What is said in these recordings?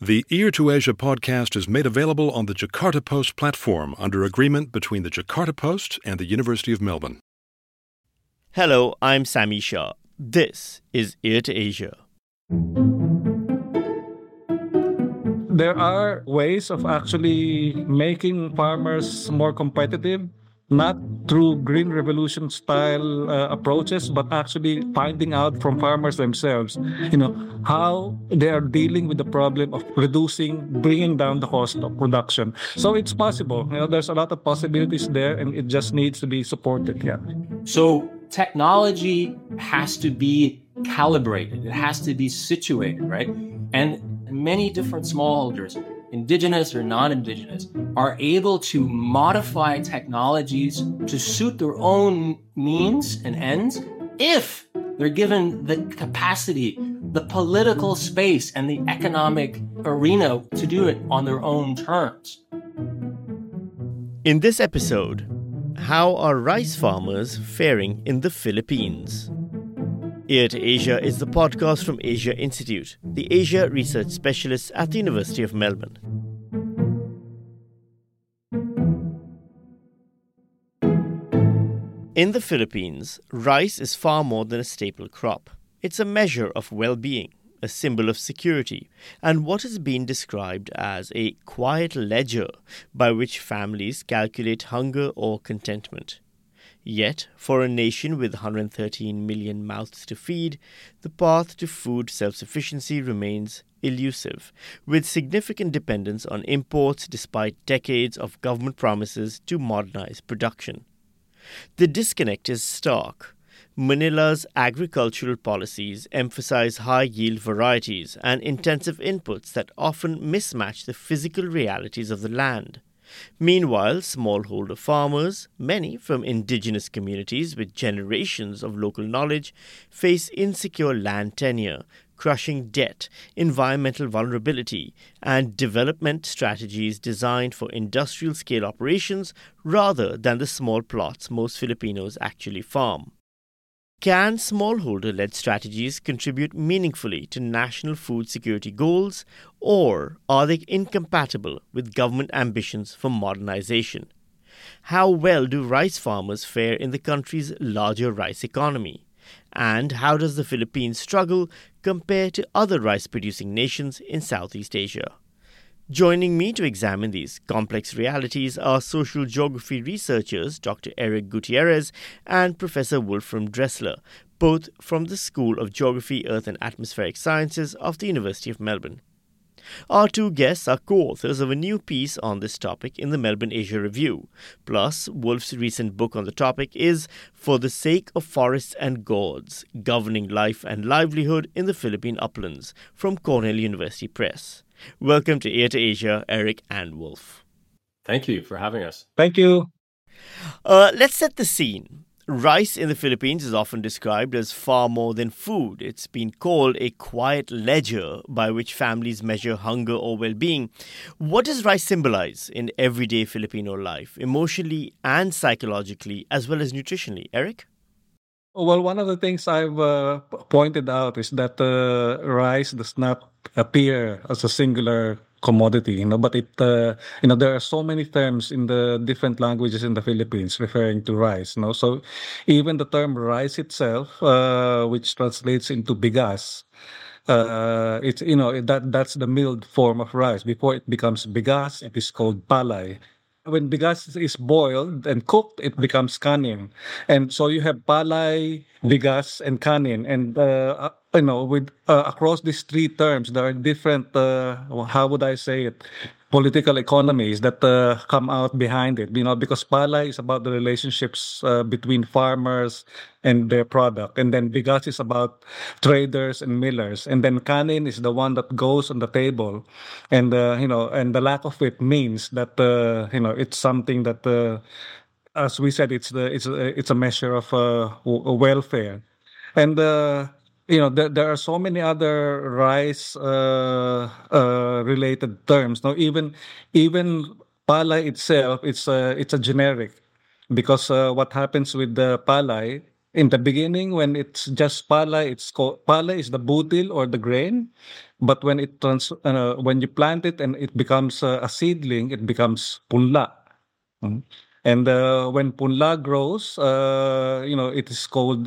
The Ear to Asia podcast is made available on the Jakarta Post platform under agreement between the Jakarta Post and the University of Melbourne. Hello, I'm Sami Shah. This is Ear to Asia. There are ways of actually making farmers more competitive, not through Green Revolution style approaches, but actually finding out from farmers themselves, how they are dealing with the problem of bringing down the cost of production. So it's possible. There's a lot of possibilities there, and it just needs to be supported. Yeah. So technology has to be calibrated. It has to be situated, right? And many different smallholders, indigenous or non-indigenous, are able to modify technologies to suit their own means and ends if they're given the capacity, the political space, and the economic arena to do it on their own terms. In this episode, how are rice farmers faring in the Philippines? Ear to Asia is the podcast from Asia Institute, the Asia Research Specialist at the University of Melbourne. In the Philippines, rice is far more than a staple crop. It's a measure of well-being, a symbol of security, and what has been described as a quiet ledger by which families calculate hunger or contentment. Yet, for a nation with 113 million mouths to feed, the path to food self-sufficiency remains elusive, with significant dependence on imports despite decades of government promises to modernize production. The disconnect is stark. Manila's agricultural policies emphasize high-yield varieties and intensive inputs that often mismatch the physical realities of the land. Meanwhile, smallholder farmers, many from indigenous communities with generations of local knowledge, face insecure land tenure, crushing debt, environmental vulnerability, and development strategies designed for industrial-scale operations rather than the small plots most Filipinos actually farm. Can smallholder-led strategies contribute meaningfully to national food security goals, or are they incompatible with government ambitions for modernization? How well do rice farmers fare in the country's larger rice economy? And how does the Philippines struggle compare to other rice-producing nations in Southeast Asia? Joining me to examine these complex realities are social geography researchers Dr. Eric Gutierrez and Professor Wolfram Dressler, both from the School of Geography, Earth and Atmospheric Sciences of the University of Melbourne. Our two guests are co-authors of a new piece on this topic in the Melbourne Asia Review. Plus, Wolf's recent book on the topic is For the Sake of Forests and Gourds, Governing Life and Livelihood in the Philippine Uplands, from Cornell University Press. Welcome to Ear to Asia, Eric and Wolf. Thank you for having us. Thank you. Let's set the scene. Rice in the Philippines is often described as far more than food. It's been called a quiet ledger by which families measure hunger or well-being. What does rice symbolize in everyday Filipino life, emotionally and psychologically, as well as nutritionally? Eric? Well, one of the things I've pointed out is that rice does not appear as a singular commodity, but there are so many terms in the different languages in the Philippines referring to rice, So even the term rice itself, which translates into bigas, that's the milled form of rice. Before it becomes bigas, it is called palay. When bigas is boiled and cooked, it becomes kanin. And so you have palay, bigas, and kanin. And, with across these three terms, there are different, how would I say it, political economies that come out behind it. Because palay is about the relationships between farmers and their product. And then bigas is about traders and millers. And then kanin is the one that goes on the table. And, and the lack of it means that, it's something that, as we said, it's a measure of welfare. And, there are so many other rice related terms. Now, even palay itself, it's a generic, because what happens with the palay In the beginning, when it's just palay, it's called palay is the butil or the grain. But when you plant it and it becomes a seedling, it becomes punla. Mm. And when punla grows, it is called.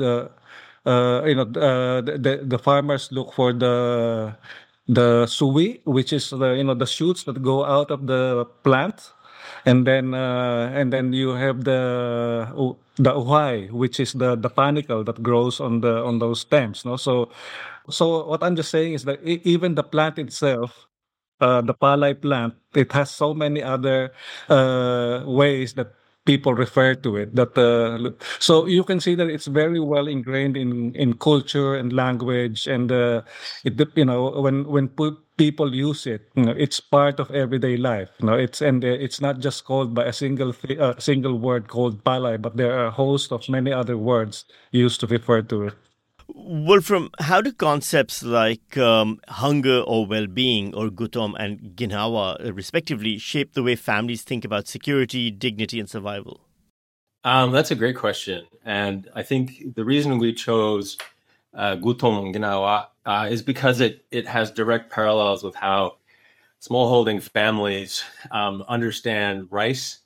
The farmers look for the suwi, which is the shoots that go out of the plant, and then you have the uhay, which is the panicle that grows on those stems. No, so what I'm just saying is that even the plant itself, the palay plant, it has so many other ways that people refer to it. So you can see that it's very well ingrained in culture and language, and when people use it, it's part of everyday life. It's not just called by a single word called palay, but there are a host of many other words used to refer to it. Wolfram, how do concepts like hunger or well-being, or gutom and ginawa, respectively, shape the way families think about security, dignity, and survival? That's a great question. And I think the reason we chose gutom and ginawa is because it has direct parallels with how smallholding families understand rice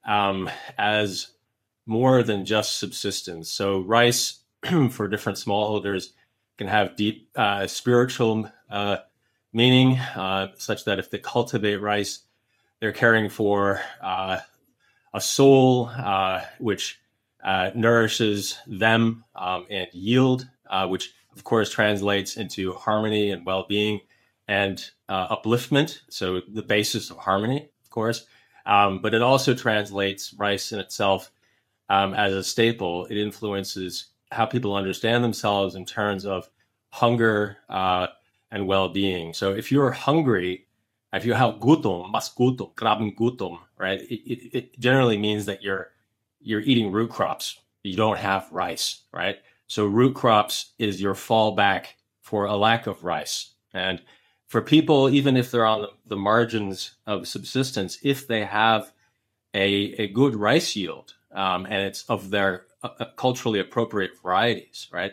as more than just subsistence. So rice for different smallholders can have deep spiritual meaning, such that if they cultivate rice, they're caring for a soul which nourishes them, and yield, which of course translates into harmony and well-being and upliftment. So the basis of harmony, of course. But it also translates rice in itself as a staple. It influences how people understand themselves in terms of hunger and well-being. So if you're hungry, if you have gutom, mas gutom, grabing gutom, right? It generally means that you're eating root crops. You don't have rice, right? So root crops is your fallback for a lack of rice. And for people, even if they're on the margins of subsistence, if they have a good rice yield, and it's of their culturally appropriate varieties, right?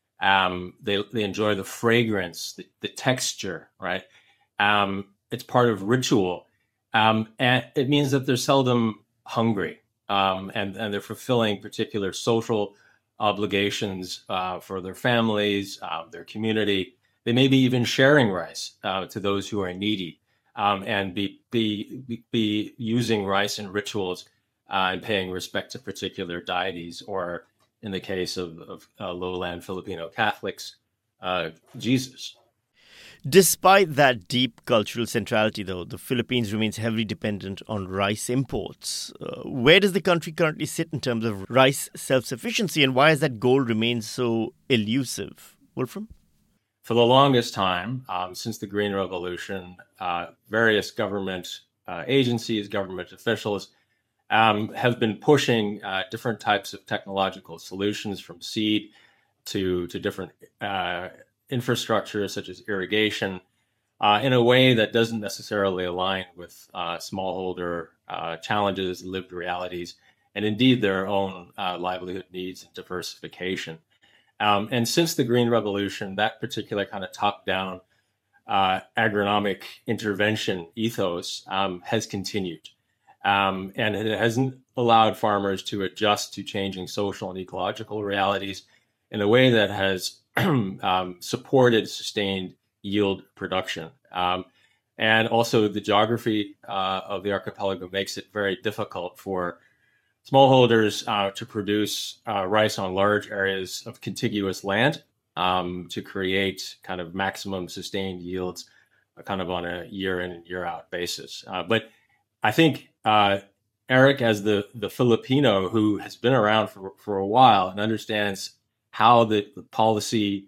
They enjoy the fragrance, the texture, right? It's part of ritual, and it means that they're seldom hungry, and they're fulfilling particular social obligations for their families, their community. They may be even sharing rice to those who are needy, and be using rice in rituals and paying respect to particular deities, or in the case of lowland Filipino Catholics, Jesus. Despite that deep cultural centrality, though, the Philippines remains heavily dependent on rice imports. Where does the country currently sit in terms of rice self-sufficiency, and why has that goal remained so elusive? Wolfram? For the longest time, since the Green Revolution, various government agencies, government officials have been pushing different types of technological solutions, from seed to different infrastructure such as irrigation, in a way that doesn't necessarily align with smallholder challenges, lived realities, and indeed their own livelihood needs and diversification. And since the Green Revolution, that particular kind of top-down agronomic intervention ethos has continued. And it hasn't allowed farmers to adjust to changing social and ecological realities in a way that has supported sustained yield production. And also the geography of the archipelago makes it very difficult for smallholders to produce rice on large areas of contiguous land to create kind of maximum sustained yields kind of on a year in and year out basis. But I think Eric, as the Filipino who has been around for a while and understands how the policy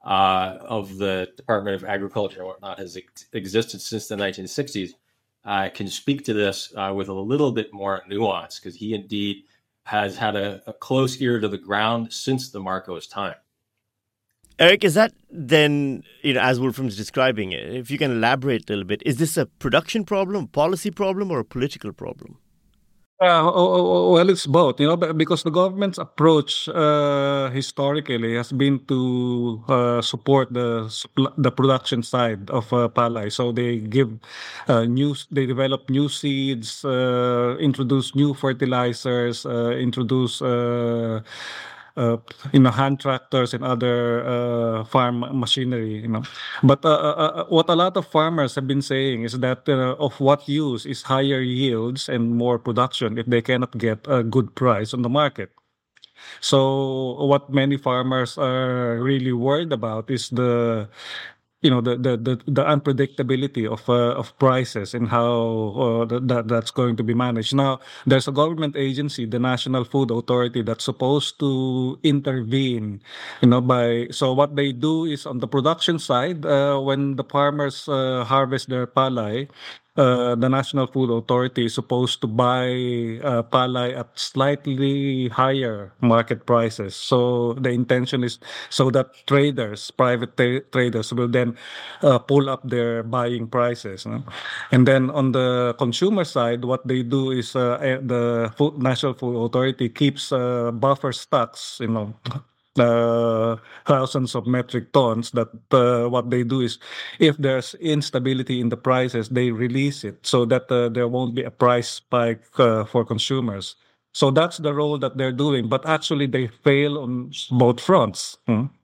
of the Department of Agriculture and whatnot has existed since the 1960s, can speak to this with a little bit more nuance, because he indeed has had a close ear to the ground since the Marcos time. Eric, is that then, as Wolfram's describing it, if you can elaborate a little bit, is this a production problem, policy problem, or a political problem? Well, it's both, because the government's approach historically has been to support the production side of palay. So they develop new seeds, introduce new fertilizers, introduce hand tractors and other farm machinery. But what a lot of farmers have been saying is that of what use is higher yields and more production if they cannot get a good price on the market. So what many farmers are really worried about is the unpredictability of prices and how that's going to be managed. Now, there's a government agency, the National Food Authority, that's supposed to intervene. By so what they do is on the production side, when the farmers harvest their palay, the National Food Authority is supposed to buy palay at slightly higher market prices. So the intention is so that private traders, will then pull up their buying prices. And then on the consumer side, what they do is the National Food Authority keeps buffer stocks, thousands of metric tons that what they do is if there's instability in the prices, they release it so that there won't be a price spike for consumers. So that's the role that they're doing, but actually they fail on both fronts.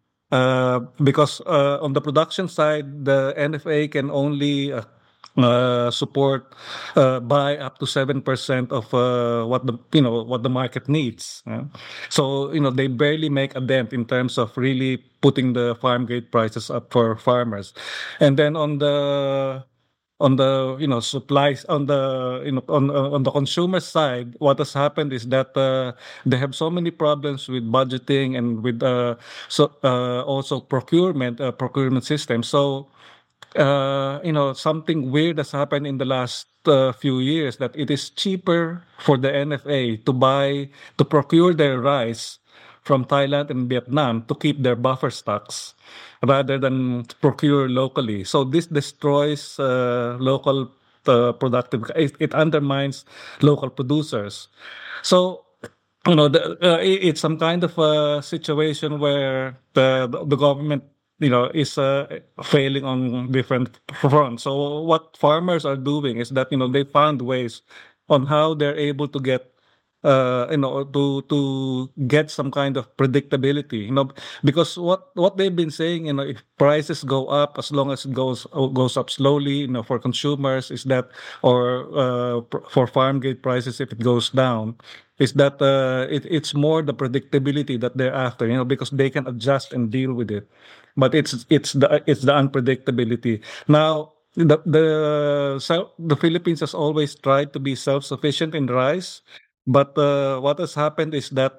Because on the production side, the NFA can only support by up to 7% of what the market needs. So they barely make a dent in terms of really putting the farm gate prices up for farmers. And then on the supplies on the on the consumer side, what has happened is that they have so many problems with budgeting and with also procurement system. So something weird has happened in the last few years, that it is cheaper for the NFA to procure their rice from Thailand and Vietnam to keep their buffer stocks rather than procure locally. So this destroys local productive. It undermines local producers. So it's some kind of a situation where the government is failing on different fronts. So what farmers are doing is that they found ways on how they're able to get to get some kind of predictability. Because what they've been saying, if prices go up, as long as it goes up slowly, for consumers, is that, or for farm gate prices if it goes down, is that it's more the predictability that they're after, because they can adjust and deal with it. But it's the unpredictability. Now, the Philippines has always tried to be self-sufficient in rice, but what has happened is that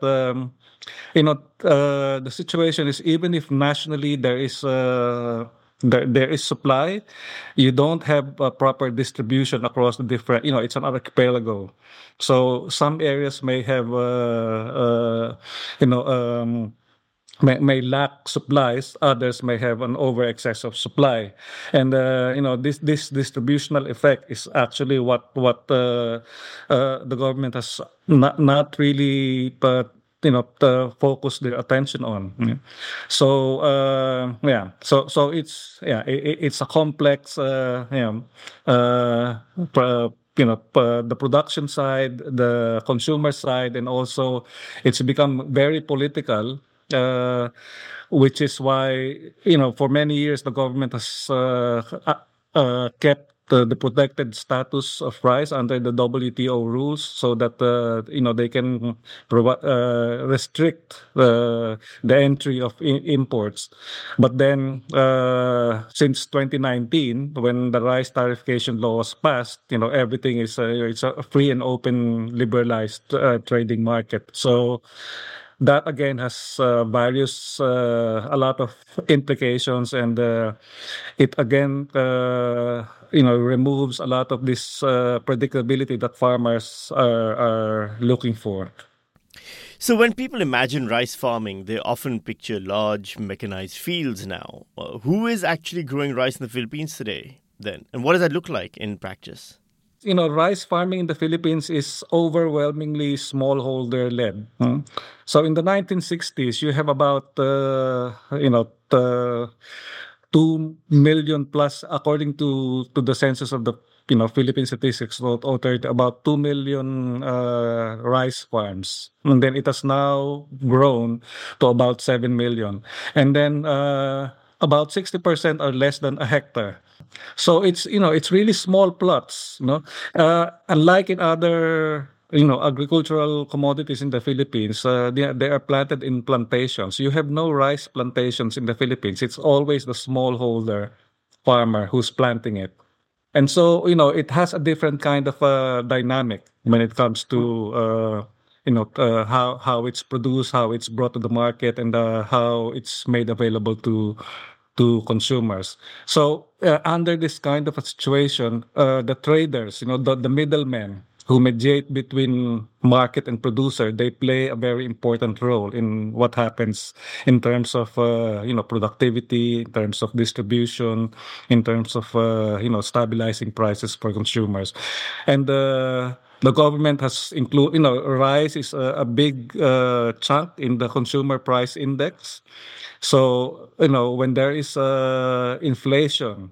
the situation is, even if nationally there is supply, you don't have a proper distribution across the different. It's an archipelago, so some areas may have may lack supplies, others may have an over excess of supply, and this distributional effect is actually what the government has not really focus their attention on. So so it's a complex the production side, the consumer side, and also it's become very political. Which is why, for many years, the government has kept the protected status of rice under the WTO rules, so that they can restrict the entry of imports. But then, since 2019, when the rice tariffication law was passed, everything is it's a free and open, liberalized trading market. So that again has a lot of implications, and it again removes a lot of this predictability that farmers are looking for. So when people imagine rice farming, they often picture large mechanized fields now. Who is actually growing rice in the Philippines today then? And what does that look like in practice? rice farming in the Philippines is overwhelmingly smallholder led. So in the 1960s, you have about 2 million plus, according to the census of the Philippine Statistics Authority, about 2 million rice farms, and then it has now grown to about 7 million, and then about 60% are less than a hectare. So it's really small plots, unlike in other agricultural commodities in the Philippines. They are planted in plantations. You have no rice plantations in the Philippines. It's always the smallholder farmer who's planting it. And so, it has a different kind of dynamic when it comes to how it's produced, how it's brought to the market, and how it's made available to consumers. So under this kind of a situation, the traders, the middlemen who mediate between market and producer, they play a very important role in what happens in terms of productivity, in terms of distribution, in terms of stabilizing prices for consumers. And the government has rice is a big chunk in the consumer price index. So when there is inflation,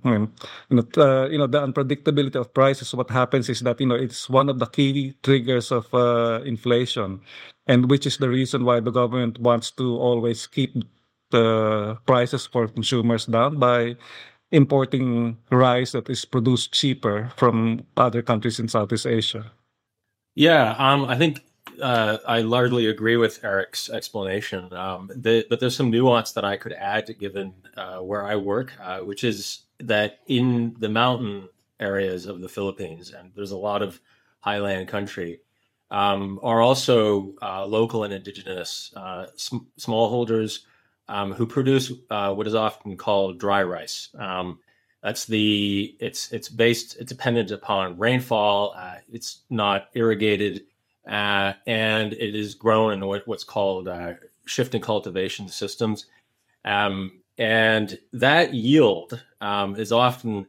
the unpredictability of prices, what happens is that it's one of the key triggers of inflation, and which is the reason why the government wants to always keep the prices for consumers down by importing rice that is produced cheaper from other countries in Southeast Asia. Yeah, I think I largely agree with Eric's explanation, but there's some nuance that I could add given where I work, which is that in the mountain areas of the Philippines, and there's a lot of highland country, are also local and indigenous smallholders who produce what is often called dry rice. It's dependent upon rainfall. It's not irrigated. And it is grown in what's called shifting cultivation systems. And that yield is often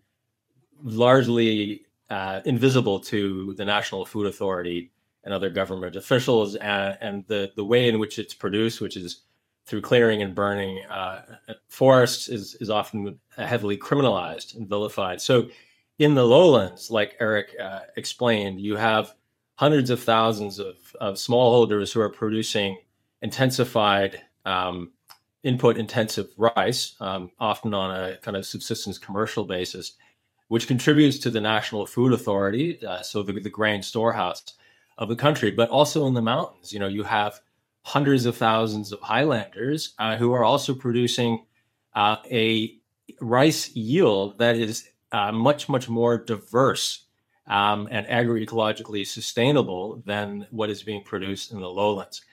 largely invisible to the National Food Authority and other government officials. And the way in which it's produced, which is through clearing and burning forests, is often heavily criminalized and vilified. So in the lowlands, like Eric explained, you have hundreds of thousands of smallholders who are producing intensified, input-intensive rice, often on a kind of subsistence commercial basis, which contributes to the National Food Authority, so the grain storehouse of the country. But also in the mountains, you have hundreds of thousands of highlanders who are also producing a rice yield that is much, much more diverse and agroecologically sustainable than what is being produced in the lowlands.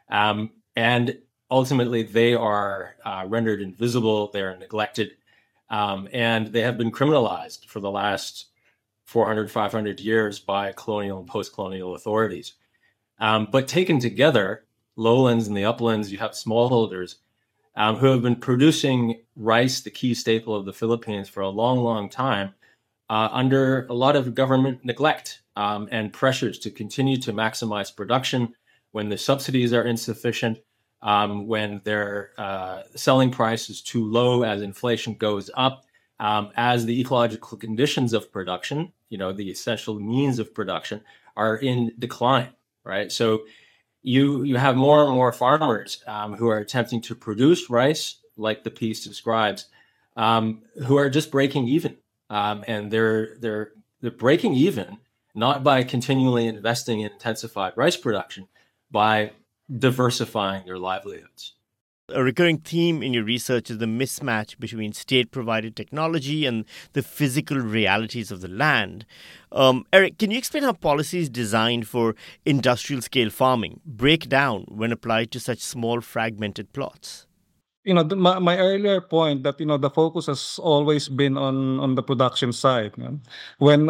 And ultimately, they are rendered invisible, they are neglected, and they have been criminalized for the last 400, 500 years by colonial and post-colonial authorities. But taken together, lowlands and the uplands, you have smallholders who have been producing rice, the key staple of the Philippines, for a long, long time, under a lot of government neglect and pressures to continue to maximize production when the subsidies are insufficient, when their selling price is too low as inflation goes up, as the ecological conditions of production, the essential means of production, are in decline, right? So you have more and more farmers who are attempting to produce rice, like the piece describes, who are just breaking even. And they're breaking even not by continually investing in intensified rice production, by diversifying their livelihoods. A recurring theme in your research is the mismatch between state-provided technology and the physical realities of the land. Eric, can you explain how policies designed for industrial-scale farming break down when applied to such small, fragmented plots? My earlier point that the focus has always been on the production side. When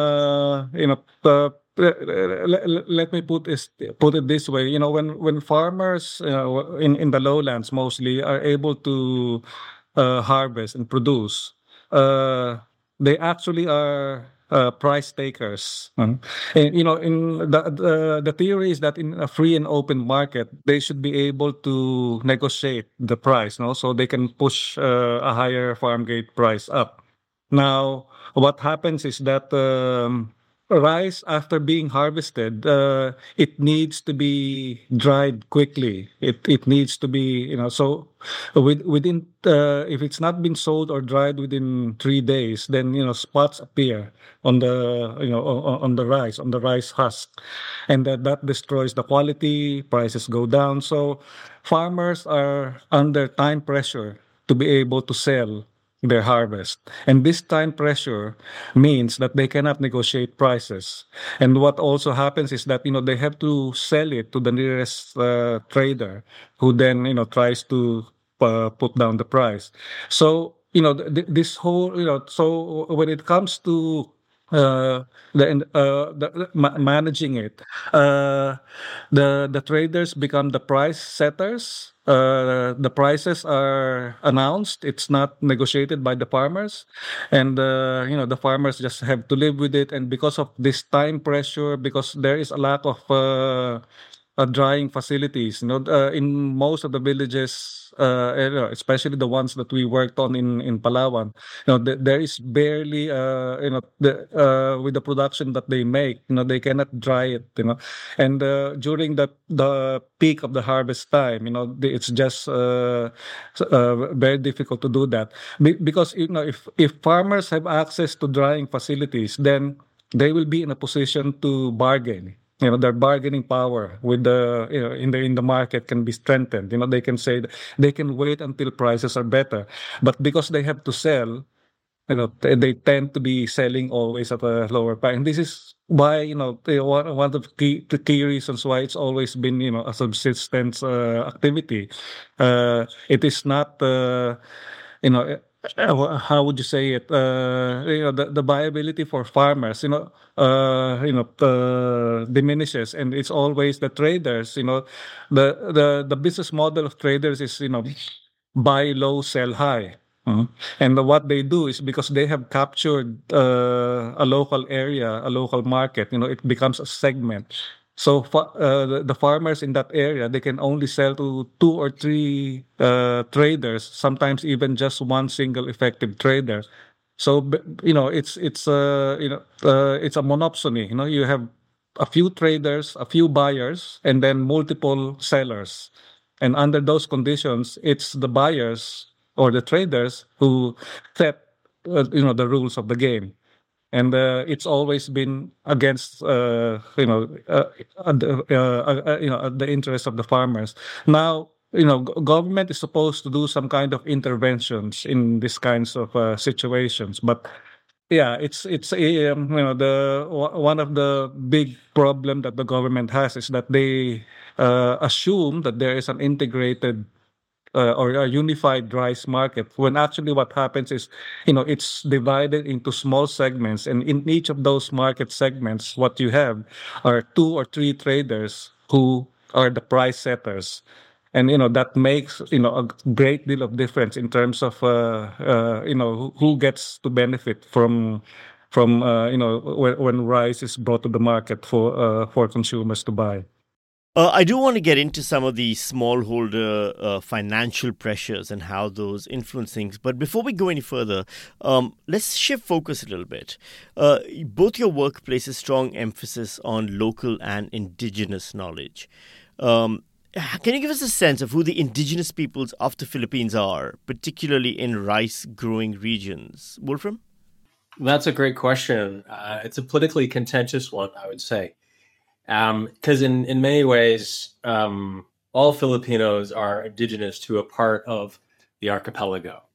let me put it this way. When farmers in the lowlands mostly are able to harvest and produce, they actually are price takers. And, in the theory is that in a free and open market, they should be able to negotiate the price, no, so they can push a higher farm gate price up. Now, what happens is that rice, after being harvested, it needs to be dried quickly. It needs to be, so within if it's not been sold or dried within 3 days, then spots appear on the on the rice husk, and that destroys the quality. Prices go down. So farmers are under time pressure to be able to sell their harvest. And this time pressure means that they cannot negotiate prices. And what also happens is that, they have to sell it to the nearest trader, who then, tries to put down the price. So, this whole, so when it comes to managing it, the traders become the price setters. The prices are announced. It's not negotiated by the farmers, and the farmers just have to live with it. And because of this time pressure, because there is a lack of drying facilities, in most of the villages, especially the ones that we worked on in Palawan, there is barely, with the production that they make, they cannot dry it, and during the peak of the harvest time, it's just very difficult to do that. Because if farmers have access to drying facilities, then they will be in a position to bargain. Their bargaining power with the in the market can be strengthened. They can say they can wait until prices are better, but because they have to sell, they tend to be selling always at a lower price. And this is why one of the key reasons why it's always been a subsistence activity. It is not how would you say it? The viability for farmers, diminishes, and it's always the traders. The business model of traders is buy low, sell high. And what they do is, because they have captured a local area, a local market, it becomes a segment. So the farmers in that area, they can only sell to 2 or 3 traders, sometimes even just one single effective trader. So it's a monopsony. You have a few traders, a few buyers, and then multiple sellers. And under those conditions, it's the buyers or the traders who set the rules of the game. And it's always been against the interest of the farmers. Now, government is supposed to do some kind of interventions in these kinds of situations, but yeah, it's the one of the big problem that the government has is that they assume that there is an integrated or a unified rice market, when actually what happens is, it's divided into small segments, and in each of those market segments, what you have are 2 or 3 traders who are the price setters. And that makes a great deal of difference in terms of who gets to benefit from when rice is brought to the market for consumers to buy. I do want to get into some of the smallholder financial pressures and how those influence things. But before we go any further, let's shift focus a little bit. Both your work places strong emphasis on local and indigenous knowledge. Can you give us a sense of who the indigenous peoples of the Philippines are, particularly in rice-growing regions? Wolfram? That's a great question. It's a politically contentious one, I would say. Because in many ways, all Filipinos are indigenous to a part of the archipelago.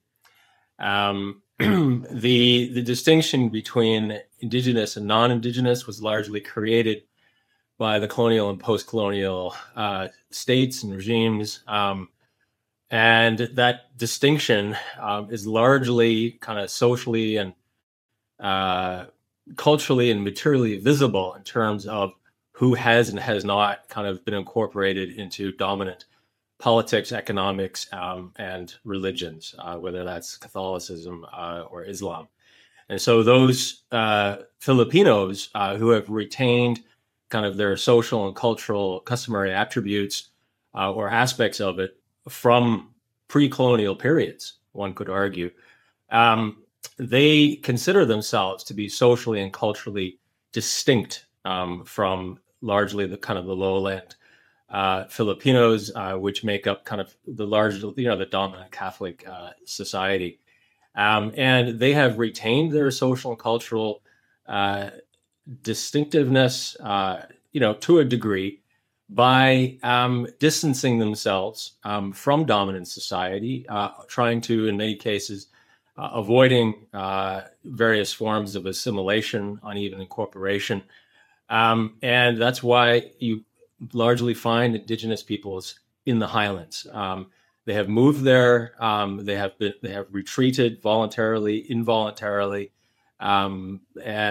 The distinction between indigenous and non-indigenous was largely created by the colonial and post-colonial states and regimes. And that distinction is largely kind of socially and culturally and materially visible in terms of who has and has not kind of been incorporated into dominant politics, economics, and religions, whether that's Catholicism or Islam. And so those Filipinos who have retained kind of their social and cultural customary attributes or aspects of it from pre-colonial periods, one could argue, they consider themselves to be socially and culturally distinct from largely the kind of the lowland Filipinos, which make up kind of the large, the dominant Catholic society. And they have retained their social and cultural distinctiveness, to a degree, by distancing themselves from dominant society, trying to, in many cases, avoiding various forms of assimilation, uneven incorporation. And that's why you largely find indigenous peoples in the highlands. They have moved there. They have retreated voluntarily, involuntarily, and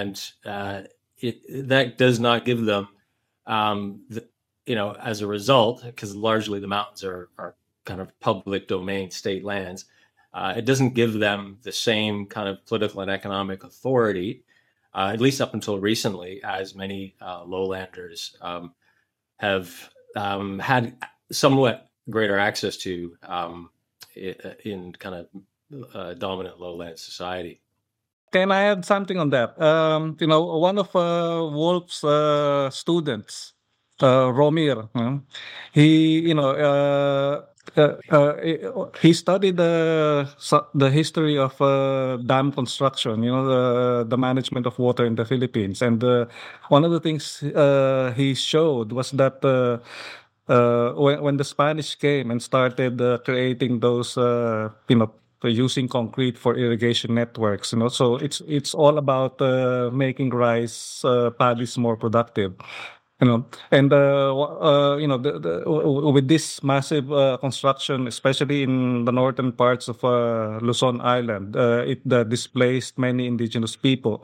that does not give them, as a result, because largely the mountains are kind of public domain state lands. It doesn't give them the same kind of political and economic authority, at least up until recently, as many lowlanders have had somewhat greater access to in kind of dominant lowland society. Can I add something on that? One of Wolf's students, Romir, he studied the history of dam construction, the management of water in the Philippines. And one of the things he showed was that when the Spanish came and started creating those, using concrete for irrigation networks, so it's all about making rice paddies more productive. And with this massive construction, especially in the northern parts of Luzon Island, it displaced many indigenous people.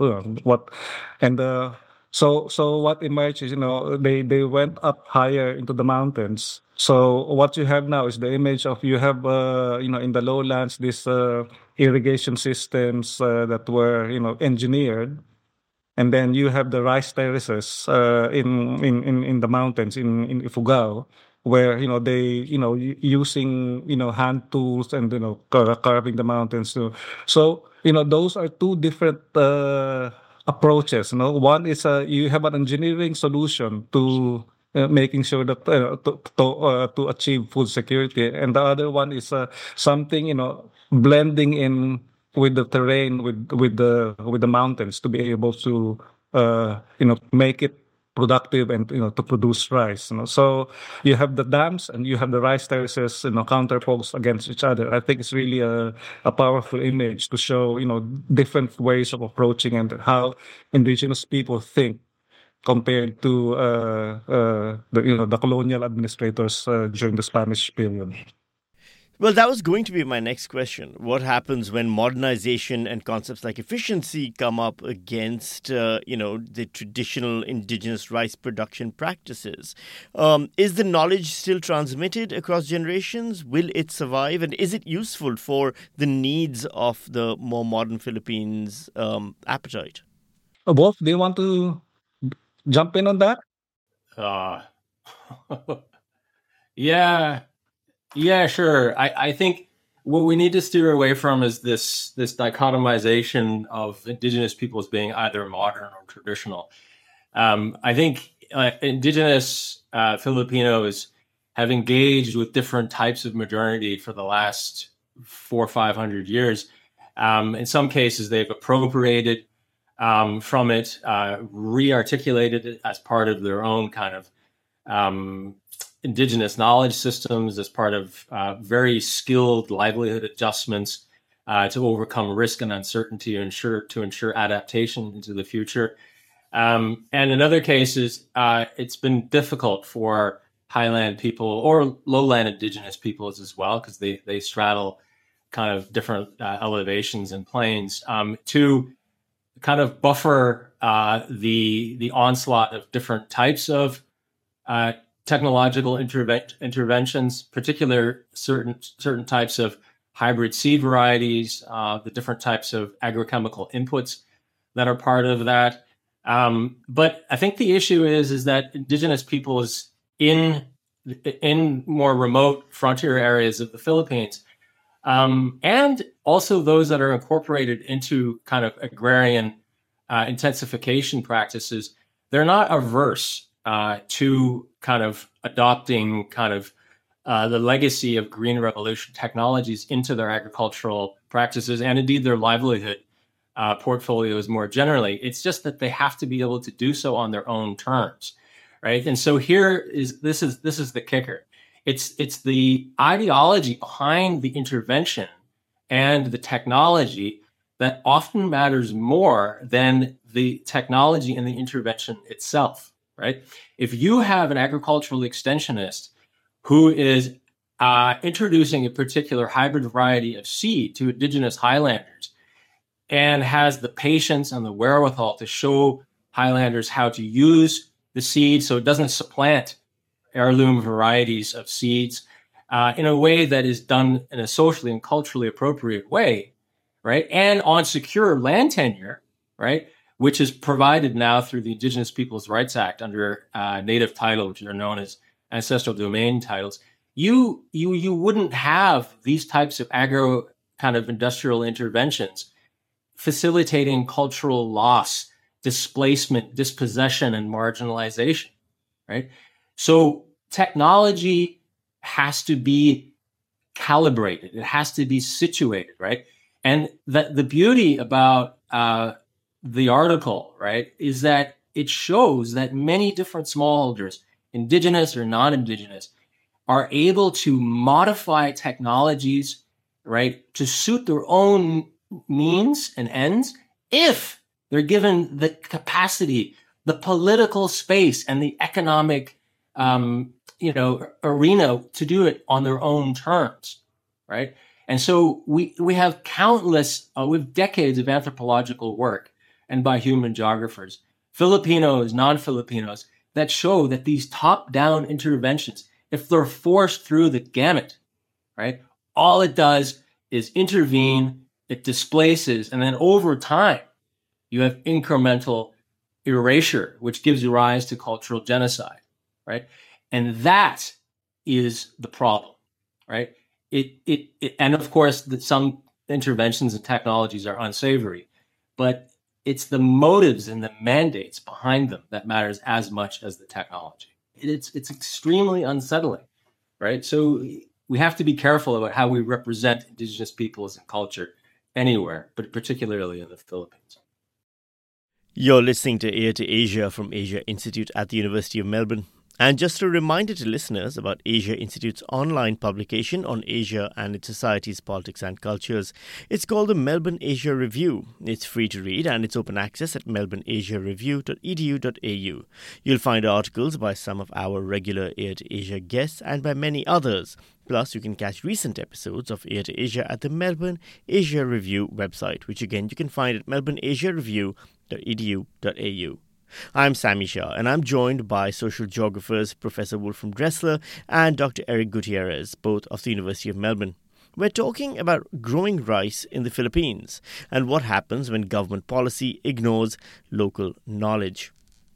So what emerged is, they went up higher into the mountains. So what you have now is the image of, you have in the lowlands, these irrigation systems that were engineered. And then you have the rice terraces in the mountains in Ifugao, where they using hand tools and carving the mountains too. So those are two different approaches. One is you have an engineering solution to making sure that to achieve food security, and the other one is something blending in with the terrain, with the mountains, to be able to make it productive and to produce rice. So you have the dams and you have the rice terraces, counterposed against each other. I think it's really a powerful image to show different ways of approaching and how indigenous people think compared to the colonial administrators during the Spanish period. Well, that was going to be my next question. What happens when modernization and concepts like efficiency come up against, the traditional indigenous rice production practices? Is the knowledge still transmitted across generations? Will it survive? And is it useful for the needs of the more modern Philippines appetite? Wolf, do you want to jump in on that? Yeah, sure. I think what we need to steer away from is this dichotomization of indigenous peoples being either modern or traditional. I think indigenous Filipinos have engaged with different types of modernity for the last 400 or 500 years. In some cases, they've appropriated from it, re-articulated it as part of their own kind of indigenous knowledge systems, as part of very skilled livelihood adjustments to overcome risk and uncertainty to ensure adaptation into the future. And in other cases, it's been difficult for highland people or lowland indigenous peoples as well, because they straddle kind of different elevations and plains, to kind of buffer the onslaught of different types of technological interventions, particular certain types of hybrid seed varieties, the different types of agrochemical inputs that are part of that. But I think the issue is that indigenous peoples in more remote frontier areas of the Philippines, and also those that are incorporated into kind of agrarian intensification practices, they're not averse to kind of adopting kind of the legacy of Green Revolution technologies into their agricultural practices and indeed their livelihood portfolios more generally. It's just that they have to be able to do so on their own terms, right? And so this is the kicker. It's the ideology behind the intervention and the technology that often matters more than the technology and the intervention itself, right? If you have an agricultural extensionist who is introducing a particular hybrid variety of seed to indigenous highlanders and has the patience and the wherewithal to show highlanders how to use the seed so it doesn't supplant heirloom varieties of seeds in a way that is done in a socially and culturally appropriate way, right? And on secure land tenure, right? Which is provided now through the Indigenous Peoples' Rights Act under native title, which are known as ancestral domain titles. You wouldn't have these types of agro kind of industrial interventions facilitating cultural loss, displacement, dispossession, and marginalization, right? So technology has to be calibrated. It has to be situated, right? And the beauty about the article, right, is that it shows that many different smallholders, indigenous or non-indigenous, are able to modify technologies, right, to suit their own means and ends if they're given the capacity, the political space, and the economic, arena to do it on their own terms, right? And so we have we have decades of anthropological work and by human geographers, Filipinos, non-Filipinos, that show that these top-down interventions, if they're forced through the gamut, right, all it does is intervene, it displaces, and then over time, you have incremental erasure, which gives rise to cultural genocide, right? And that is the problem, right? And of course, some interventions and technologies are unsavory, but it's the motives and the mandates behind them that matters as much as the technology. It's extremely unsettling, right? So we have to be careful about how we represent indigenous peoples and culture anywhere, but particularly in the Philippines. You're listening to Ear to Asia from Asia Institute at the University of Melbourne. And just a reminder to listeners about Asia Institute's online publication on Asia and its societies, politics and cultures. It's called the Melbourne Asia Review. It's free to read and it's open access at melbourneasiareview.edu.au. You'll find articles by some of our regular Ear to Asia guests and by many others. Plus, you can catch recent episodes of Ear to Asia at the Melbourne Asia Review website, which again you can find at melbourneasiareview.edu.au. I'm Sami Shah, and I'm joined by social geographers Professor Wolfram Dressler and Dr. Eric Gutierrez, both of the University of Melbourne. We're talking about growing rice in the Philippines and what happens when government policy ignores local knowledge.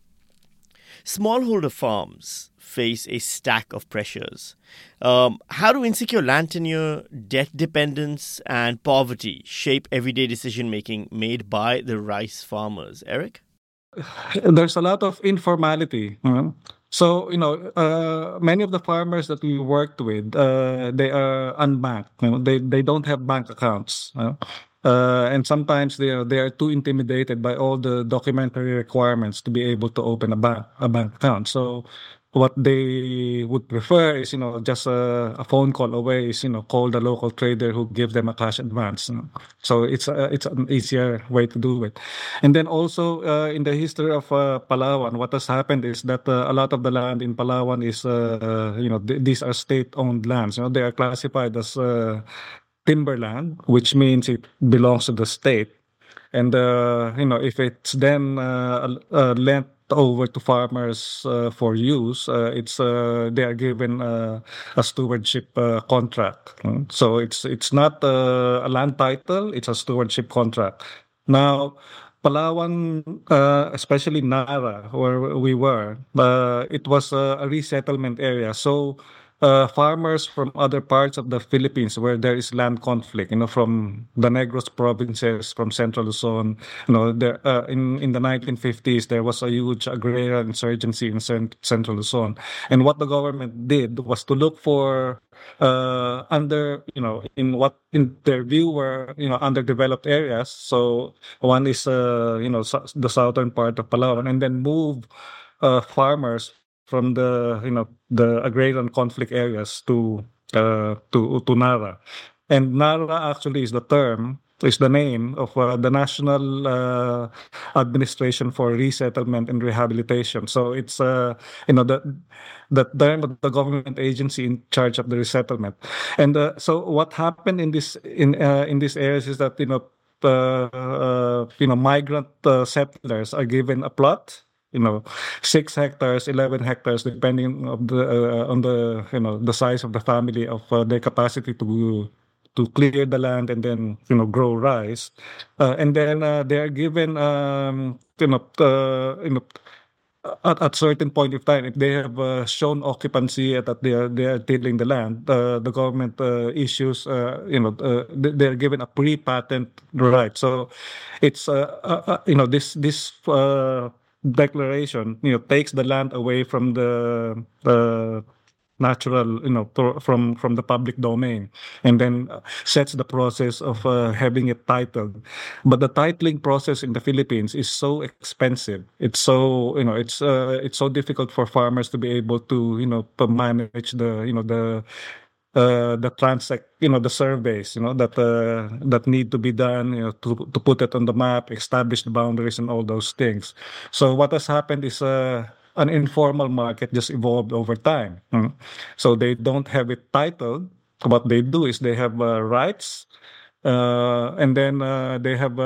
Smallholder farms face a stack of pressures. How do insecure land tenure, debt dependence, and poverty shape everyday decision-making made by the rice farmers? Eric? There's a lot of informality. So, many of the farmers that we worked with, they are unbanked. They don't have bank accounts. And sometimes they are too intimidated by all the documentary requirements to be able to open a bank account. So what they would prefer is, just a phone call away is, call the local trader who gives them a cash advance. So it's an easier way to do it. And then also in the history of Palawan, what has happened is that a lot of the land in Palawan is, these are state-owned lands. They are classified as timberland, which means it belongs to the state. And if it's then lent over to farmers for use. They are given a stewardship contract. So it's not a land title; it's a stewardship contract. Now, Palawan, especially Nara, where we were, it was a resettlement area. So farmers from other parts of the Philippines where there is land conflict, from the Negros provinces, from Central Luzon, there in the 1950s there was a huge agrarian insurgency in Central Luzon, and what the government did was to look for under in what in their view were underdeveloped areas. So one is the southern part of Palawan, and then move farmers from the agrarian conflict areas to Nara. And Nara actually is the name of the National Administration for Resettlement and Rehabilitation. So it's the term of the government agency in charge of the resettlement. And so what happened in these areas is that migrant settlers are given a plot, 6 hectares, 11 hectares, depending on the size of the family, of their capacity to clear the land and then grow rice, and then they are given at certain point of time, if they have shown occupancy that they are tilling the land, the government issues they're given a pre-patent right. So it's this declaration takes the land away from the natural from the public domain, and then sets the process of having it titled. But the titling process in the Philippines is so expensive. It's so it's so difficult for farmers to be able to manage the transact the surveys that need to be done to put it on the map, establish the boundaries and all those things. So what has happened is an informal market just evolved over time. So they don't have it titled. What they do is they have rights, and then they have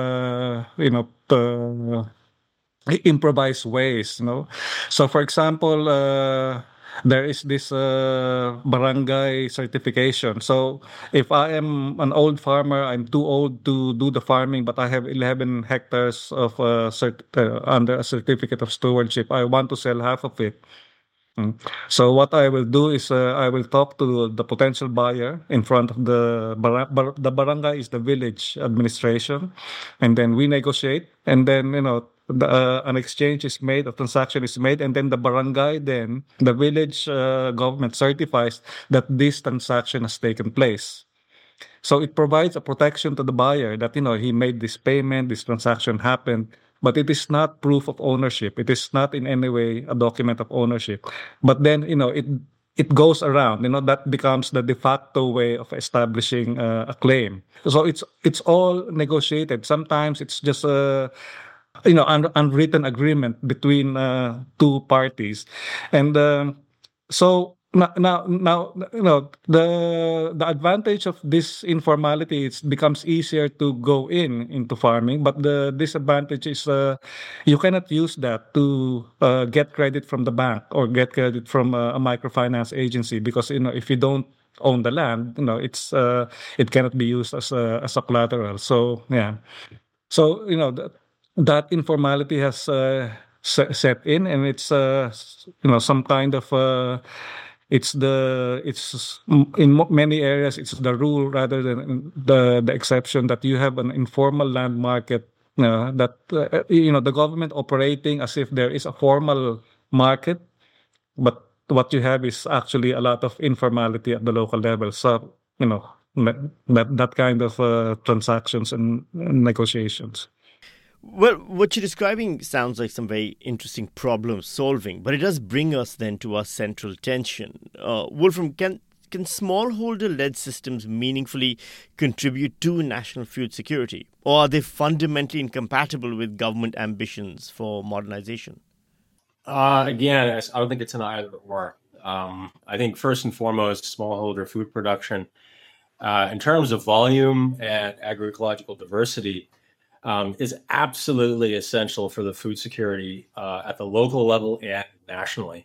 improvised ways. So for example, there is this barangay certification. So if I am an old farmer, I'm too old to do the farming, but I have 11 hectares of under a certificate of stewardship. I want to sell half of it. So what I will do is I will talk to the potential buyer in front of the barangay is the village administration, and then we negotiate, and then an exchange is made, a transaction is made, and then the village government certifies that this transaction has taken place. So it provides a protection to the buyer that he made this payment, this transaction happened, but it is not proof of ownership. It is not in any way a document of ownership. But then it goes around. That becomes the de facto way of establishing a claim. So it's all negotiated. Sometimes it's just unwritten agreement between two parties, and so now the advantage of this informality, it becomes easier to go into farming, but the disadvantage is you cannot use that to get credit from the bank or get credit from a microfinance agency, because if you don't own the land, it cannot be used as a collateral. So yeah, so that informality has set in, and it's some kind of it's in many areas it's the rule rather than the exception, that you have an informal land market, that the government operating as if there is a formal market, but what you have is actually a lot of informality at the local level. So that kind of transactions and negotiations. Well, what you're describing sounds like some very interesting problem solving, but it does bring us then to our central tension. Wolfram, can smallholder-led systems meaningfully contribute to national food security, or are they fundamentally incompatible with government ambitions for modernization? Again, I don't think it's an either or. I think first and foremost, smallholder food production, in terms of volume and agroecological diversity, is absolutely essential for the food security at the local level and nationally.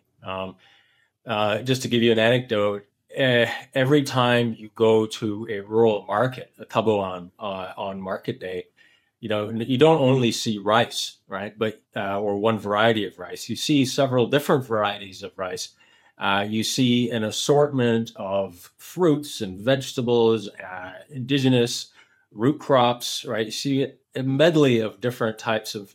Just to give you an anecdote, every time you go to a rural market, a Taboan on market day, you don't only see rice, right? But or one variety of rice. You see several different varieties of rice. You see an assortment of fruits and vegetables, indigenous root crops, right? You see a medley of different types of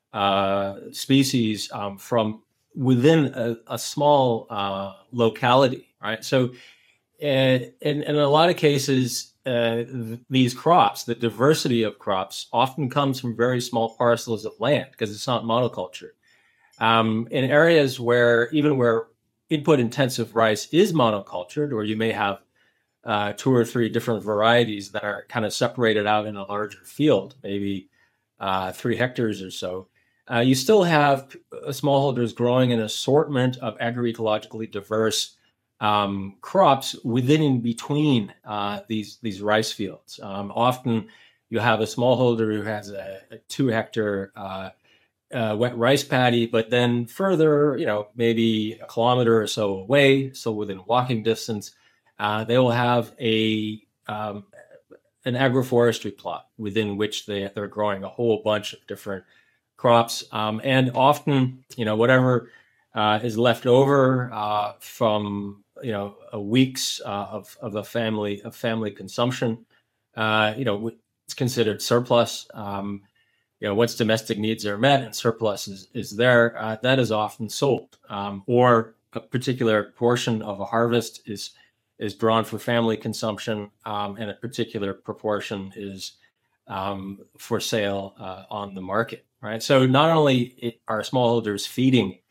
species from within a small locality, right? So, in a lot of cases, these crops, the diversity of crops, often comes from very small parcels of land because it's not monoculture. In areas where input-intensive rice is monocultured, or you may have 2 or 3 different varieties that are kind of separated out in a larger field, maybe 3 hectares or so, you still have smallholders growing an assortment of agroecologically diverse crops within and between these rice fields. Often you have a smallholder who has a 2-hectare wet rice paddy, but then further, maybe a kilometer or so away, so within walking distance, they will have an agroforestry plot within which they're growing a whole bunch of different crops. And often, whatever is left over from a weeks of a family consumption, it's considered surplus. Once domestic needs are met and surplus is there, that is often sold, or a particular portion of a harvest is drawn for family consumption, and a particular proportion is for sale on the market. Right. So not only are smallholders feeding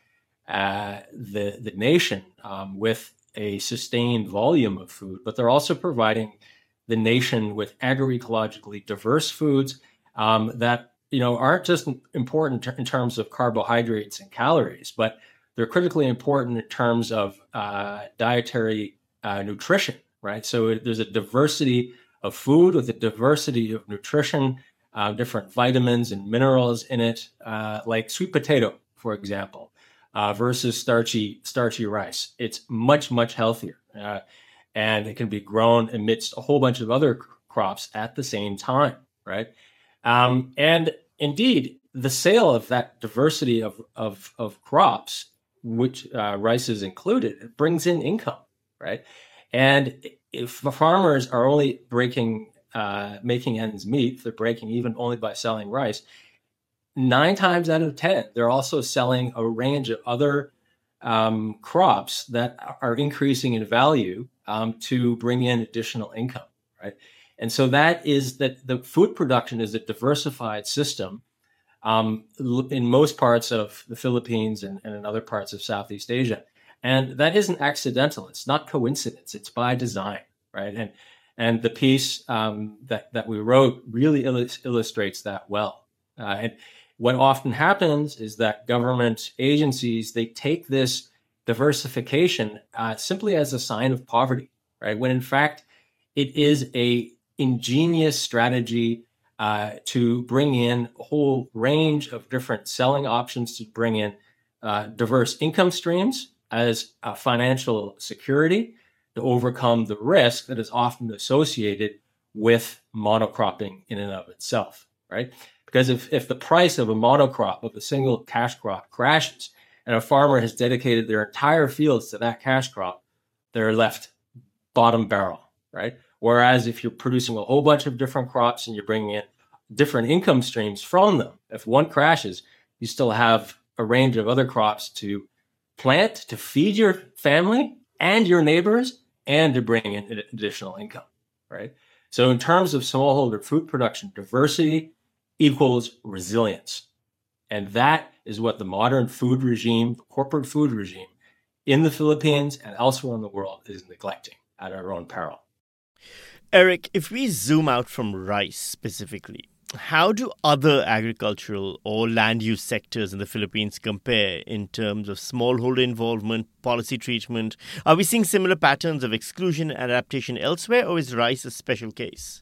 the nation with a sustained volume of food, but they're also providing the nation with agroecologically diverse foods that aren't just important in terms of carbohydrates and calories, but they're critically important in terms of dietary nutrition. Right. So there's a diversity of food with a diversity of nutrition. Different vitamins and minerals in it, like sweet potato, for example, versus starchy rice. It's much, much healthier, and it can be grown amidst a whole bunch of other crops at the same time, right? And indeed, the sale of that diversity of crops, which rice is included, it brings in income, right? And if the farmers are only making ends meet, they're breaking even only by selling rice, 9 times out of 10, they're also selling a range of other crops that are increasing in value to bring in additional income, right? And so that the food production is a diversified system in most parts of the Philippines and in other parts of Southeast Asia. And that isn't accidental. It's not coincidence. It's by design, right? And the piece that we wrote really illustrates that well. And what often happens is that government agencies, they take this diversification simply as a sign of poverty, right? When in fact, it is a ingenious strategy to bring in a whole range of different selling options, to bring in diverse income streams as financial security, to overcome the risk that is often associated with monocropping in and of itself, right? Because if the price of a monocrop, of a single cash crop, crashes, and a farmer has dedicated their entire fields to that cash crop, they're left bottom barrel, right? Whereas if you're producing a whole bunch of different crops and you're bringing in different income streams from them, if one crashes, you still have a range of other crops to plant to feed your family and your neighbors, and to bring in additional income, right? So in terms of smallholder food production, diversity equals resilience. And that is what the modern food regime, the corporate food regime in the Philippines and elsewhere in the world is neglecting at our own peril. Eric, if we zoom out from rice specifically, how do other agricultural or land use sectors in the Philippines compare in terms of smallholder involvement, policy treatment? Are we seeing similar patterns of exclusion and adaptation elsewhere, or is rice a special case?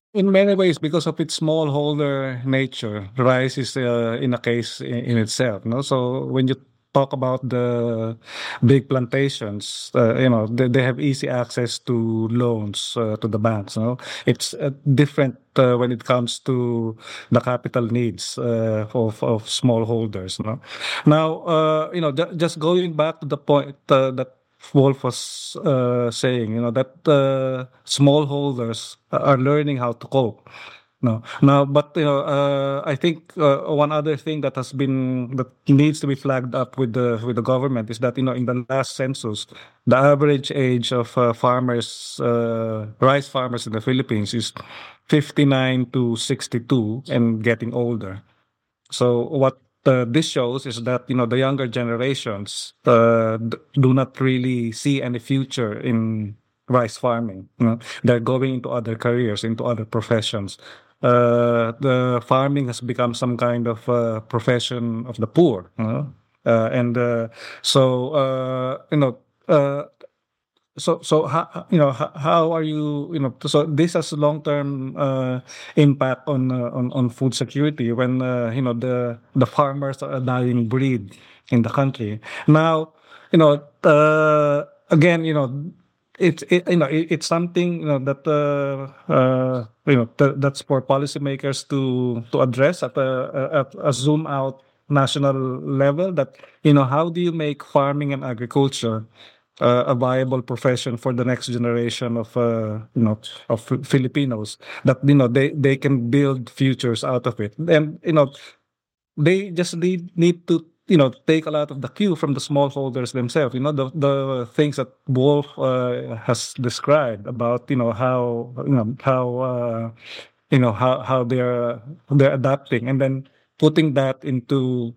In many ways, because of its smallholder nature, rice is in a case in itself. No, so when you talk about the big plantations, they have easy access to loans to the banks. No, it's different when it comes to the capital needs of smallholders. No, now just going back to the point that Wolf was saying, that smallholders are learning how to cope. No, now, but I think one other thing that needs to be flagged up with the government is that in the last census, the average age of rice farmers in the Philippines is 59 to 62 and getting older. So what this shows is that the younger generations do not really see any future in rice farming. They're going into other careers, into other professions. The farming has become some kind of profession of the poor. And so uh, so how are you so this has long term impact on food security when the farmers are a dying breed in the country now. Again, it's something that that's for policymakers to address at a zoom out national level. That how do you make farming and agriculture a viable profession for the next generation of Filipinos, that they can build futures out of it. And they just need to take a lot of the cue from the smallholders themselves. The things that Wolf has described about how they're adapting, and then putting that into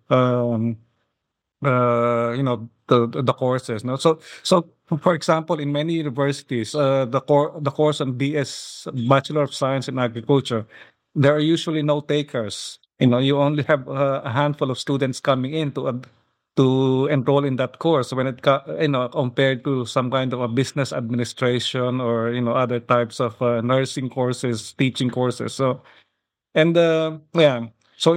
the courses. No, so for example, in many universities, the course on BS Bachelor of Science in Agriculture, there are usually no takers. You only have a handful of students coming in to enroll in that course. When compared to some kind of a business administration or other types of nursing courses, teaching courses. So and yeah, so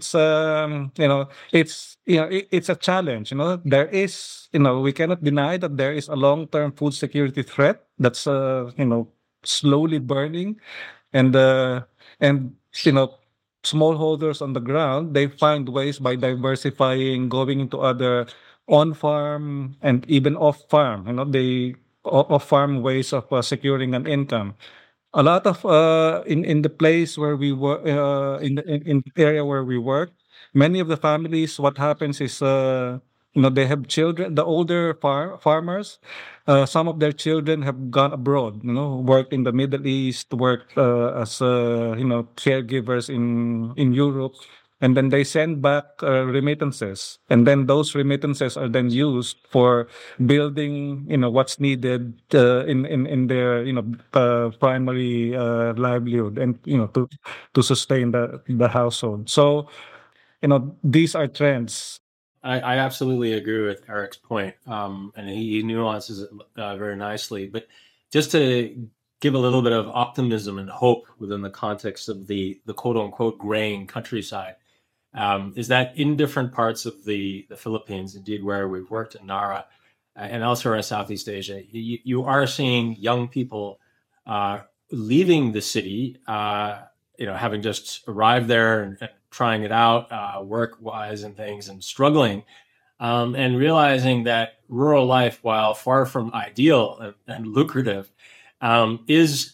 it's a challenge. There is we cannot deny that there is a long-term food security threat that's slowly burning. And uh and you know smallholders on the ground, they find ways by diversifying, going into other on-farm and even off-farm, they off-farm ways of securing an income. A lot of in the place where we work, in the area where we work, many of the families, what happens is they have children. The older farmers, some of their children have gone abroad, worked in the Middle East, worked as caregivers in Europe, and then they send back remittances, and then those remittances are then used for building what's needed in their primary livelihood, and to sustain the household. So these are trends. I absolutely agree with Eric's point, and he nuances it very nicely. But just to give a little bit of optimism and hope within the context of the quote unquote graying countryside, is that in different parts of the Philippines, indeed where we've worked in Nara and elsewhere in Southeast Asia, you are seeing young people leaving the city, having just arrived there and trying it out work-wise and things, and struggling, and realizing that rural life, while far from ideal and lucrative, is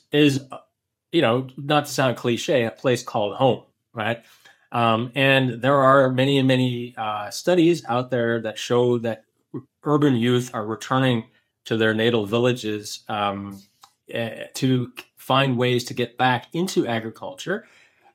not to sound cliche, a place called home, right? And there are many studies out there that show that urban youth are returning to their natal villages to find ways to get back into agriculture,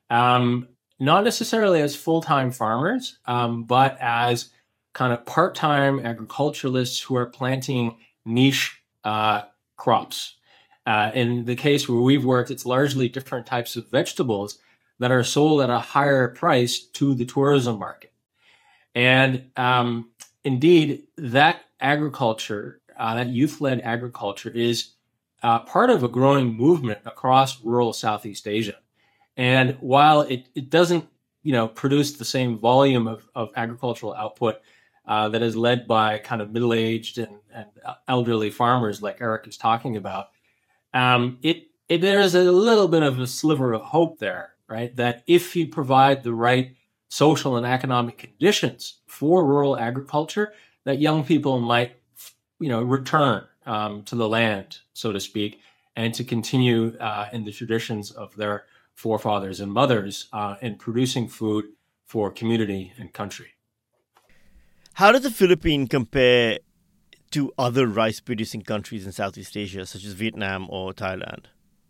not necessarily as full-time farmers, but as kind of part-time agriculturalists who are planting niche crops. In the case where we've worked, it's largely different types of vegetables that are sold at a higher price to the tourism market. And indeed, that agriculture, that youth-led agriculture, is part of a growing movement across rural Southeast Asia. And while it doesn't, produce the same volume of agricultural output that is led by kind of middle-aged and elderly farmers like Eric is talking about, there is a little bit of a sliver of hope there, right? That if you provide the right social and economic conditions for rural agriculture, that young people might, return to the land, so to speak, and to continue in the traditions of their forefathers and mothers in producing food for community and country. How does the Philippines compare to other rice-producing countries in Southeast Asia, such as Vietnam or Thailand?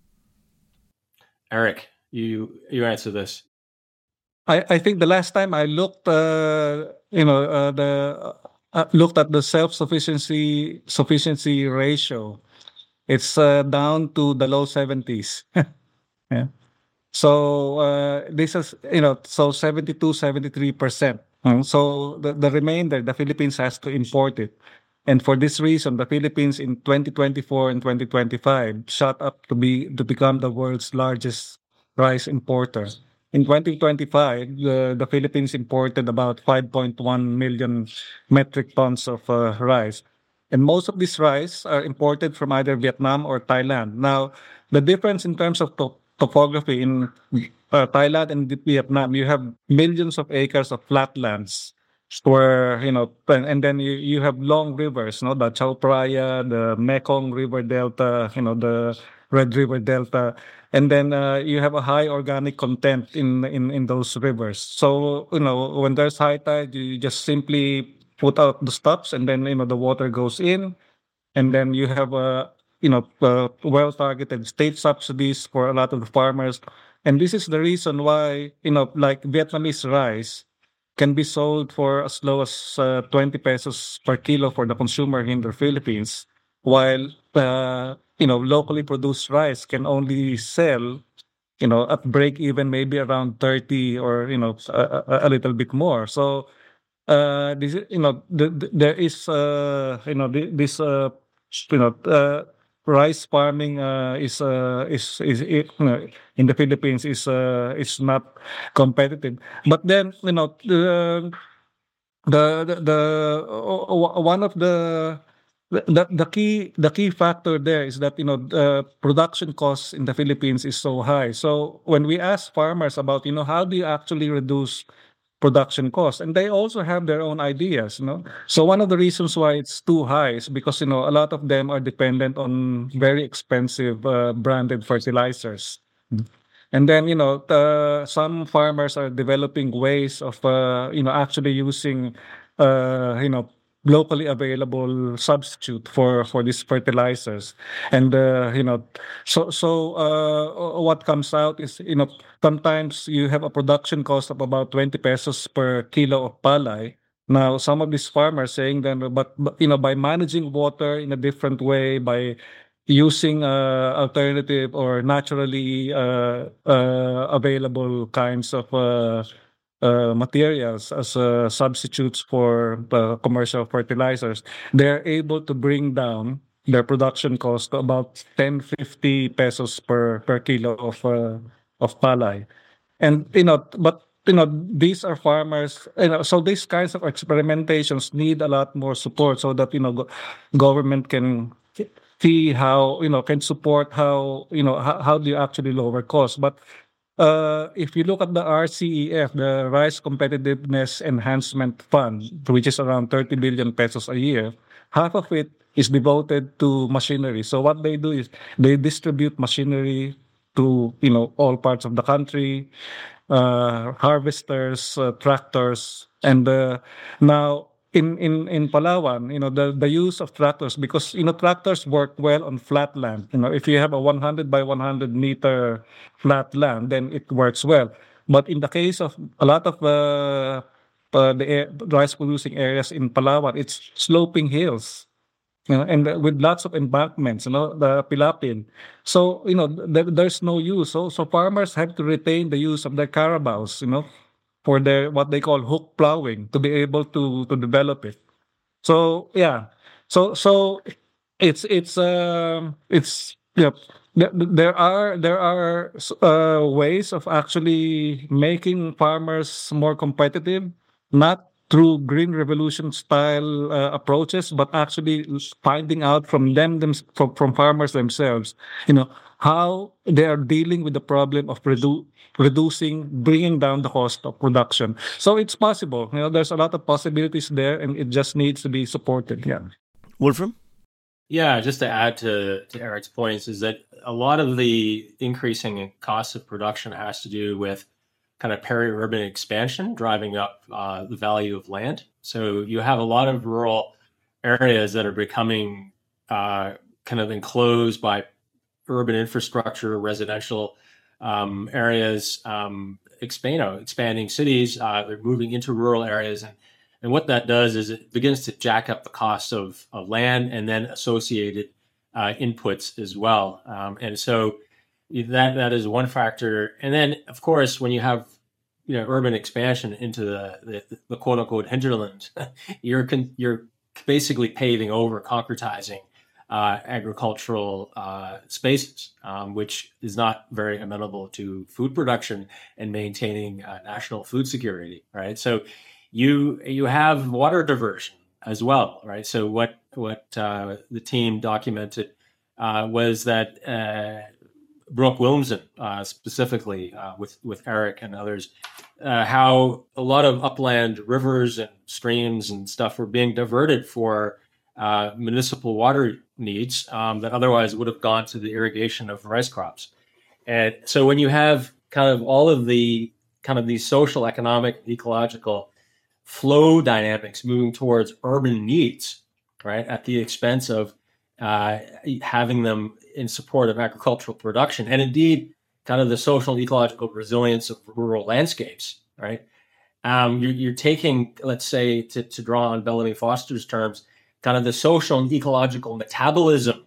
Eric, you answer this. I think the last time I looked, looked at the sufficiency ratio, it's down to the low 70s. Yeah. So this is, so 72, 73%. So the remainder, the Philippines has to import it. And for this reason, the Philippines in 2024 and 2025 shot up to become the world's largest rice importer. In 2025, the Philippines imported about 5.1 million metric tons of rice. And most of this rice are imported from either Vietnam or Thailand. Now, the difference in terms of topography in Thailand and Vietnam, you have millions of acres of flatlands where, and then you have long rivers, the Chao Phraya, the Mekong River Delta, the Red River Delta. And then you have a high organic content in those rivers. So, when there's high tide, you just simply put out the stops and then, the water goes in. And then you have, well-targeted state subsidies for a lot of the farmers. And this is the reason why, like Vietnamese rice can be sold for as low as 20 pesos per kilo for the consumer in the Philippines, while locally produced rice can only sell, at break even maybe around 30 or a little bit more. So this there is this rice farming in the Philippines is not competitive. But then one of the key factor there is that production costs in the Philippines is so high. So when we ask farmers about how do you actually reduce production costs, and they also have their own ideas. So one of the reasons why it's too high is because a lot of them are dependent on very expensive branded fertilizers. And then some farmers are developing ways of actually using locally available substitute for these fertilizers. And what comes out is sometimes you have a production cost of about 20 pesos per kilo of palay. Now some of these farmers saying that but by managing water in a different way, by using alternative or naturally available kinds of materials as substitutes for commercial fertilizers, they're able to bring down their production cost to about 10-50 pesos per kilo of palay. And these are farmers, so these kinds of experimentations need a lot more support so that government can see how can support how do you actually lower costs. But if you look at the RCEF, the Rice Competitiveness Enhancement Fund, which is around 30 billion pesos a year, half of it is devoted to machinery. So what they do is they distribute machinery to all parts of the country, harvesters, tractors, and now in Palawan, the use of tractors, because tractors work well on flat land. If you have a 100 by 100 meter flat land, then it works well. But in the case of a lot of the rice producing areas in Palawan, it's sloping hills, and with lots of embankments, the pilapil. So there's no use. So farmers have to retain the use of their carabaos, for their what they call hook plowing to be able to develop it. So yeah, so it's Yep. There are ways of actually making farmers more competitive, not through green revolution style approaches, but actually finding out from from farmers themselves, you know, how they are dealing with the problem of bringing down the cost of production. So it's possible. You know, there's a lot of possibilities there, and it just needs to be supported. Yeah. Wolfram? Yeah, just to add to Eric's points is that a lot of the increasing in cost of production has to do with kind of peri-urban expansion, driving up the value of land. So you have a lot of rural areas that are becoming kind of enclosed by urban infrastructure, residential areas, expanding cities. They're moving into rural areas, and what that does is it begins to jack up the cost of land and then associated inputs as well. And so that is one factor. And then, of course, when you have urban expansion into the quote unquote hinterland, you're basically paving over, concretizing agricultural spaces, which is not very amenable to food production and maintaining national food security, right? So you have water diversion as well, right? So what the team documented was that Brooke Williamson, specifically with Eric and others, how a lot of upland rivers and streams and stuff were being diverted for municipal water needs that otherwise would have gone to the irrigation of rice crops. And so when you have kind of all of the kind of these social, economic, ecological flow dynamics moving towards urban needs, right, at the expense of having them in support of agricultural production, and indeed kind of the social and ecological resilience of rural landscapes, right? You're taking, let's say, to draw on Bellamy Foster's terms, kind of the social and ecological metabolism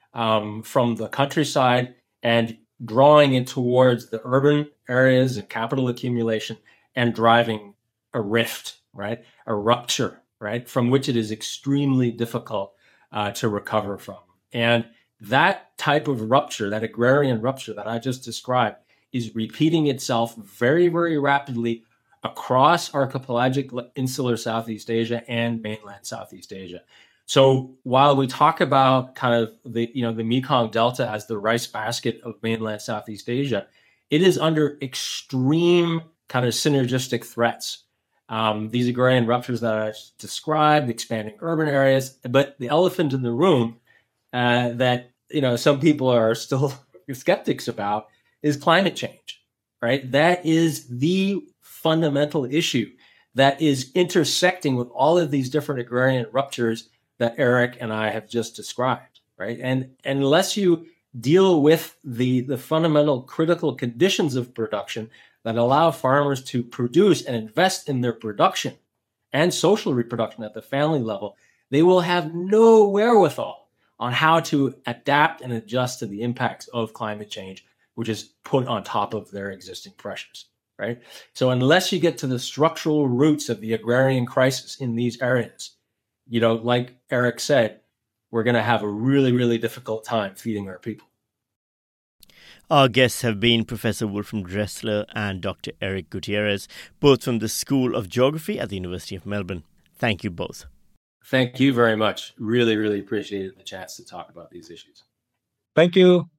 from the countryside and drawing it towards the urban areas and capital accumulation and driving a rift, right? A rupture, right? From which it is extremely difficult to recover from. And that type of rupture, that agrarian rupture that I just described, is repeating itself very, very rapidly across archipelagic insular Southeast Asia and mainland Southeast Asia. So while we talk about kind of the Mekong Delta as the rice basket of mainland Southeast Asia, it is under extreme kind of synergistic threats. These agrarian ruptures that I described, expanding urban areas, but the elephant in the room that some people are still skeptics about is climate change, right? That is the fundamental issue that is intersecting with all of these different agrarian ruptures that Eric and I have just described, right? And unless you deal with the fundamental critical conditions of production that allow farmers to produce and invest in their production and social reproduction at the family level, they will have no wherewithal on how to adapt and adjust to the impacts of climate change, which is put on top of their existing pressures, right? So unless you get to the structural roots of the agrarian crisis in these areas, like Eric said, we're going to have a really, really difficult time feeding our people. Our guests have been Professor Wolfram Dressler and Dr. Eric Gutierrez, both from the School of Geography at the University of Melbourne. Thank you both. Thank you very much. Really, really appreciated the chance to talk about these issues. Thank you.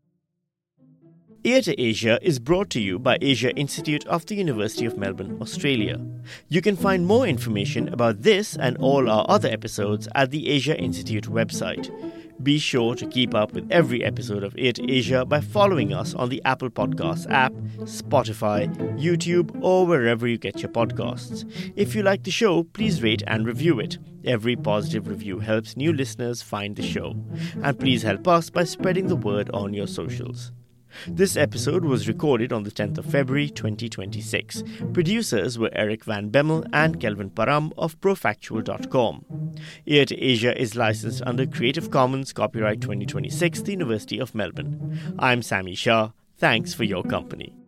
Ear to Asia is brought to you by Asia Institute of the University of Melbourne, Australia. You can find more information about this and all our other episodes at the Asia Institute website. Be sure to keep up with every episode of Ear to Asia by following us on the Apple Podcasts app, Spotify, YouTube, or wherever you get your podcasts. If you like the show, please rate and review it. Every positive review helps new listeners find the show. And please help us by spreading the word on your socials. This episode was recorded on the 10th of February 2026. Producers were Eric Van Bemmel and Kelvin Param of Profactual.com. Ear to Asia is licensed under Creative Commons Copyright 2026, the University of Melbourne. I'm Sami Shah. Thanks for your company.